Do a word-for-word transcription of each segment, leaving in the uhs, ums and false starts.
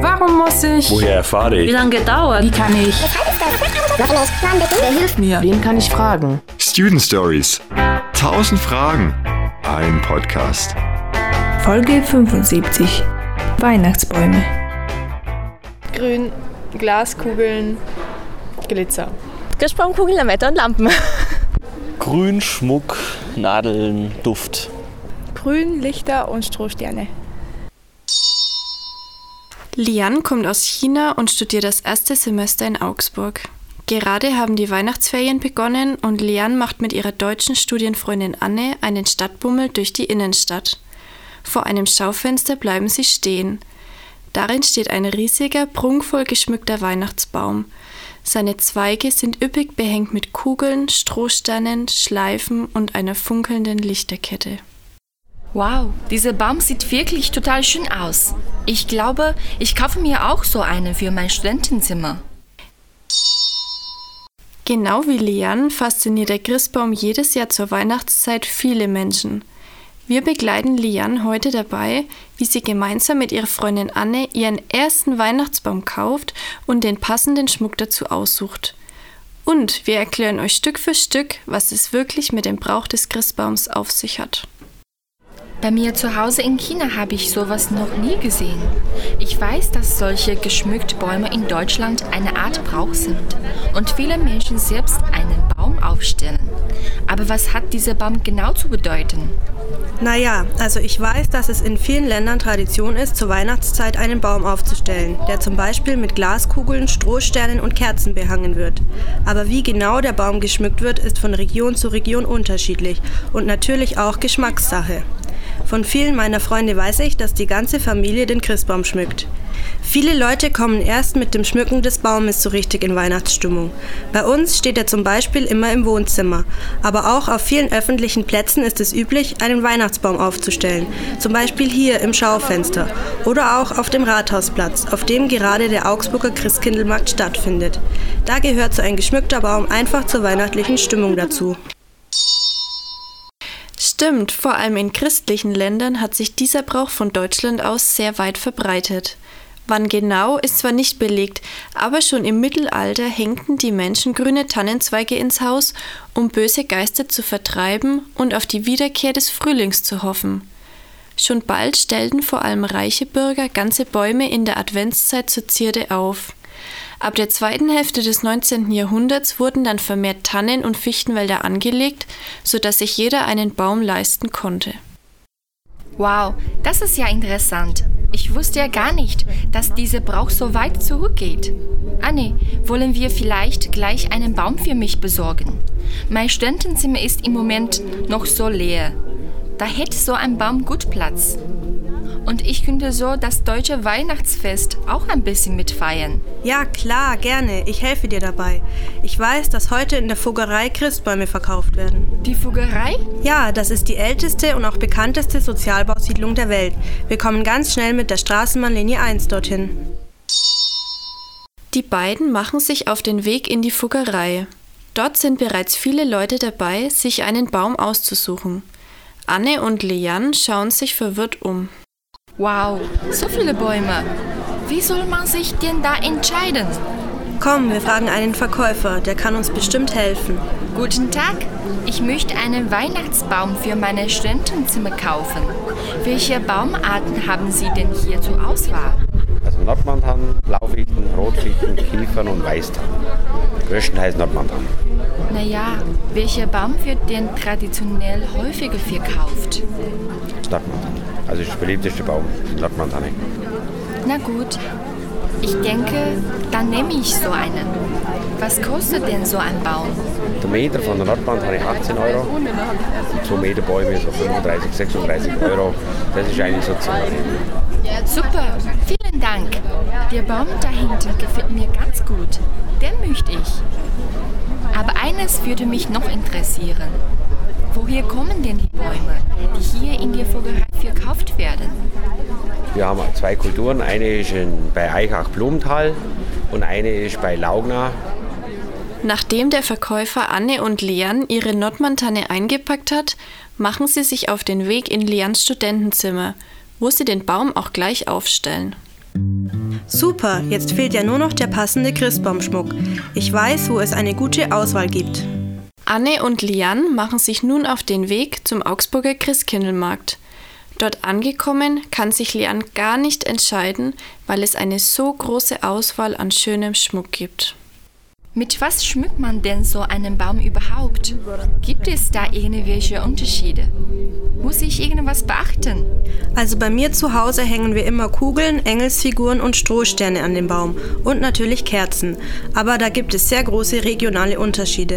Warum muss ich? Woher erfahre ich? Wie lange dauert? Wie kann ich? Wer hilft mir? Wen kann ich fragen? Student Stories. Tausend Fragen. Ein Podcast. Folge fünfundsiebzig. Weihnachtsbäume. Grün, Glaskugeln, Glitzer. Christbaumkugeln, Lametta und Lampen. Grün, Schmuck, Nadeln, Duft. Grün, Lichter und Strohsterne. Lian kommt aus China und studiert das erste Semester in Augsburg. Gerade haben die Weihnachtsferien begonnen und Lian macht mit ihrer deutschen Studienfreundin Anne einen Stadtbummel durch die Innenstadt. Vor einem Schaufenster bleiben sie stehen. Darin steht ein riesiger, prunkvoll geschmückter Weihnachtsbaum. Seine Zweige sind üppig behängt mit Kugeln, Strohsternen, Schleifen und einer funkelnden Lichterkette. Wow, dieser Baum sieht wirklich total schön aus. Ich glaube, ich kaufe mir auch so einen für mein Studentenzimmer. Genau wie Lian fasziniert der Christbaum jedes Jahr zur Weihnachtszeit viele Menschen. Wir begleiten Lian heute dabei, wie sie gemeinsam mit ihrer Freundin Anne ihren ersten Weihnachtsbaum kauft und den passenden Schmuck dazu aussucht. Und wir erklären euch Stück für Stück, was es wirklich mit dem Brauch des Christbaums auf sich hat. Bei mir zu Hause in China habe ich sowas noch nie gesehen. Ich weiß, dass solche geschmückte Bäume in Deutschland eine Art Brauch sind und viele Menschen selbst einen Baum aufstellen. Aber was hat dieser Baum genau zu bedeuten? Naja, also ich weiß, dass es in vielen Ländern Tradition ist, zur Weihnachtszeit einen Baum aufzustellen, der zum Beispiel mit Glaskugeln, Strohsternen und Kerzen behangen wird. Aber wie genau der Baum geschmückt wird, ist von Region zu Region unterschiedlich und natürlich auch Geschmackssache. Von vielen meiner Freunde weiß ich, dass die ganze Familie den Christbaum schmückt. Viele Leute kommen erst mit dem Schmücken des Baumes so richtig in Weihnachtsstimmung. Bei uns steht er zum Beispiel immer im Wohnzimmer. Aber auch auf vielen öffentlichen Plätzen ist es üblich, einen Weihnachtsbaum aufzustellen. Zum Beispiel hier im Schaufenster. Oder auch auf dem Rathausplatz, auf dem gerade der Augsburger Christkindlmarkt stattfindet. Da gehört so ein geschmückter Baum einfach zur weihnachtlichen Stimmung dazu. Stimmt, vor allem in christlichen Ländern hat sich dieser Brauch von Deutschland aus sehr weit verbreitet. Wann genau, ist zwar nicht belegt, aber schon im Mittelalter hängten die Menschen grüne Tannenzweige ins Haus, um böse Geister zu vertreiben und auf die Wiederkehr des Frühlings zu hoffen. Schon bald stellten vor allem reiche Bürger ganze Bäume in der Adventszeit zur Zierde auf. Ab der zweiten Hälfte des neunzehnten Jahrhunderts wurden dann vermehrt Tannen- und Fichtenwälder angelegt, sodass sich jeder einen Baum leisten konnte. Wow, das ist ja interessant. Ich wusste ja gar nicht, dass dieser Brauch so weit zurückgeht. Anne, wollen wir vielleicht gleich einen Baum für mich besorgen? Mein Studentenzimmer ist im Moment noch so leer. Da hätte so ein Baum gut Platz. Und ich könnte so das deutsche Weihnachtsfest auch ein bisschen mitfeiern. Ja, klar, gerne. Ich helfe dir dabei. Ich weiß, dass heute in der Fuggerei Christbäume verkauft werden. Die Fuggerei? Ja, das ist die älteste und auch bekannteste Sozialbausiedlung der Welt. Wir kommen ganz schnell mit der Straßenbahnlinie eins dorthin. Die beiden machen sich auf den Weg in die Fuggerei. Dort sind bereits viele Leute dabei, sich einen Baum auszusuchen. Anne und Lian schauen sich verwirrt um. Wow, so viele Bäume. Wie soll man sich denn da entscheiden? Komm, wir fragen einen Verkäufer, der kann uns bestimmt helfen. Guten Tag, ich möchte einen Weihnachtsbaum für mein Studentenzimmer kaufen. Welche Baumarten haben Sie denn hier zur Auswahl? Also Nordmantannen, Blaufichten, Rotfichten, Kiefern und Weißtannen. Größtenteils Nordmantannen. Naja, welcher Baum wird denn traditionell häufiger verkauft? Nordmantannen. Also das beliebteste Baum, Nordmantanne. Na gut, ich denke, dann nehme ich so einen. Was kostet denn so ein Baum? Der Meter von der Nordmantanne achtzehn Euro. Und zwei Meter Bäume so fünfunddreißig, sechsunddreißig Euro. Das ist eigentlich so ziemlich. Super, vielen Dank. Der Baum da hinten gefällt mir ganz gut. Den möchte ich. Aber eines würde mich noch interessieren. Woher kommen denn die Bäume, die hier in der Fuggerei verkauft werden? Wir haben zwei Kulturen. Eine ist in, bei Eichach-Blumenthal und eine ist bei Laugna. Nachdem der Verkäufer Anne und Lian ihre Nordmantanne eingepackt hat, machen sie sich auf den Weg in Lians Studentenzimmer, wo sie den Baum auch gleich aufstellen. Super, jetzt fehlt ja nur noch der passende Christbaumschmuck. Ich weiß, wo es eine gute Auswahl gibt. Anne und Lian machen sich nun auf den Weg zum Augsburger Christkindlmarkt. Dort angekommen kann sich Lian gar nicht entscheiden, weil es eine so große Auswahl an schönem Schmuck gibt. Mit was schmückt man denn so einen Baum überhaupt? Gibt es da irgendwelche Unterschiede? Muss ich irgendwas beachten? Also bei mir zu Hause hängen wir immer Kugeln, Engelsfiguren und Strohsterne an den Baum und natürlich Kerzen. Aber da gibt es sehr große regionale Unterschiede.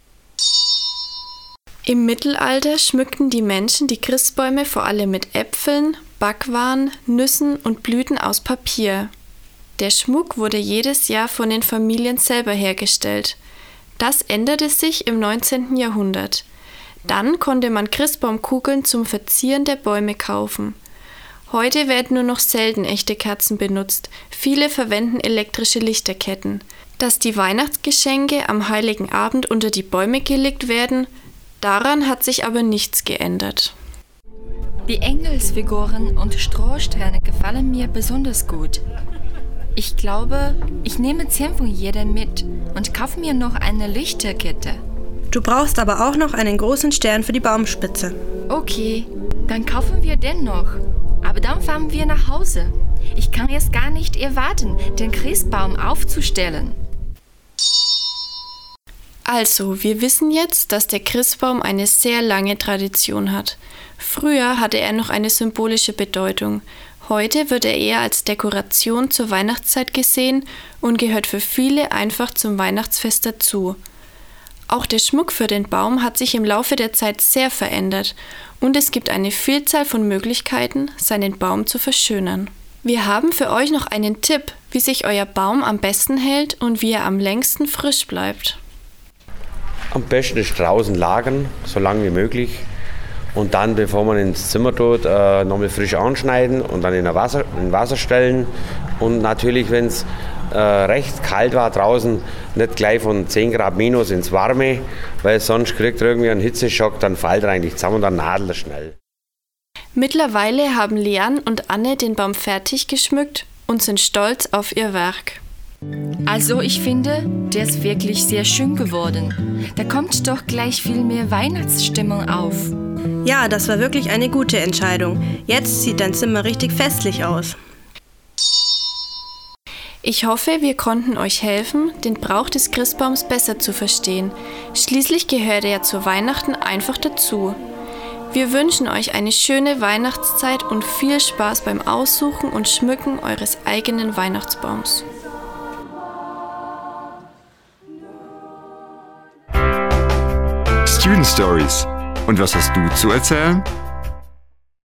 Im Mittelalter schmückten die Menschen die Christbäume vor allem mit Äpfeln, Backwaren, Nüssen und Blüten aus Papier. Der Schmuck wurde jedes Jahr von den Familien selber hergestellt. Das änderte sich im neunzehnten Jahrhundert. Dann konnte man Christbaumkugeln zum Verzieren der Bäume kaufen. Heute werden nur noch selten echte Kerzen benutzt. Viele verwenden elektrische Lichterketten. Dass die Weihnachtsgeschenke am Heiligen Abend unter die Bäume gelegt werden, daran hat sich aber nichts geändert. Die Engelsfiguren und Strohsterne gefallen mir besonders gut. Ich glaube, ich nehme zehn von jedem mit und kaufe mir noch eine Lichterkette. Du brauchst aber auch noch einen großen Stern für die Baumspitze. Okay, dann kaufen wir den noch. Aber dann fahren wir nach Hause. Ich kann es gar nicht erwarten, den Christbaum aufzustellen. Also, wir wissen jetzt, dass der Christbaum eine sehr lange Tradition hat. Früher hatte er noch eine symbolische Bedeutung. Heute wird er eher als Dekoration zur Weihnachtszeit gesehen und gehört für viele einfach zum Weihnachtsfest dazu. Auch der Schmuck für den Baum hat sich im Laufe der Zeit sehr verändert und es gibt eine Vielzahl von Möglichkeiten, seinen Baum zu verschönern. Wir haben für euch noch einen Tipp, wie sich euer Baum am besten hält und wie er am längsten frisch bleibt. Am besten ist draußen lagern, so lange wie möglich. Und dann, bevor man ins Zimmer tut, äh, nochmal frisch anschneiden und dann in Wasser, in Wasser stellen. Und natürlich, wenn es äh, recht kalt war draußen, nicht gleich von zehn Grad minus ins Warme, weil sonst kriegt er irgendwie einen Hitzeschock, dann fällt er eigentlich zusammen und dann nadelt er schnell. Mittlerweile haben Lian und Anne den Baum fertig geschmückt und sind stolz auf ihr Werk. Also ich finde, der ist wirklich sehr schön geworden. Da kommt doch gleich viel mehr Weihnachtsstimmung auf. Ja, das war wirklich eine gute Entscheidung. Jetzt sieht dein Zimmer richtig festlich aus. Ich hoffe, wir konnten euch helfen, den Brauch des Christbaums besser zu verstehen. Schließlich gehört er ja zu Weihnachten einfach dazu. Wir wünschen euch eine schöne Weihnachtszeit und viel Spaß beim Aussuchen und Schmücken eures eigenen Weihnachtsbaums. Student Stories. Und was hast du zu erzählen?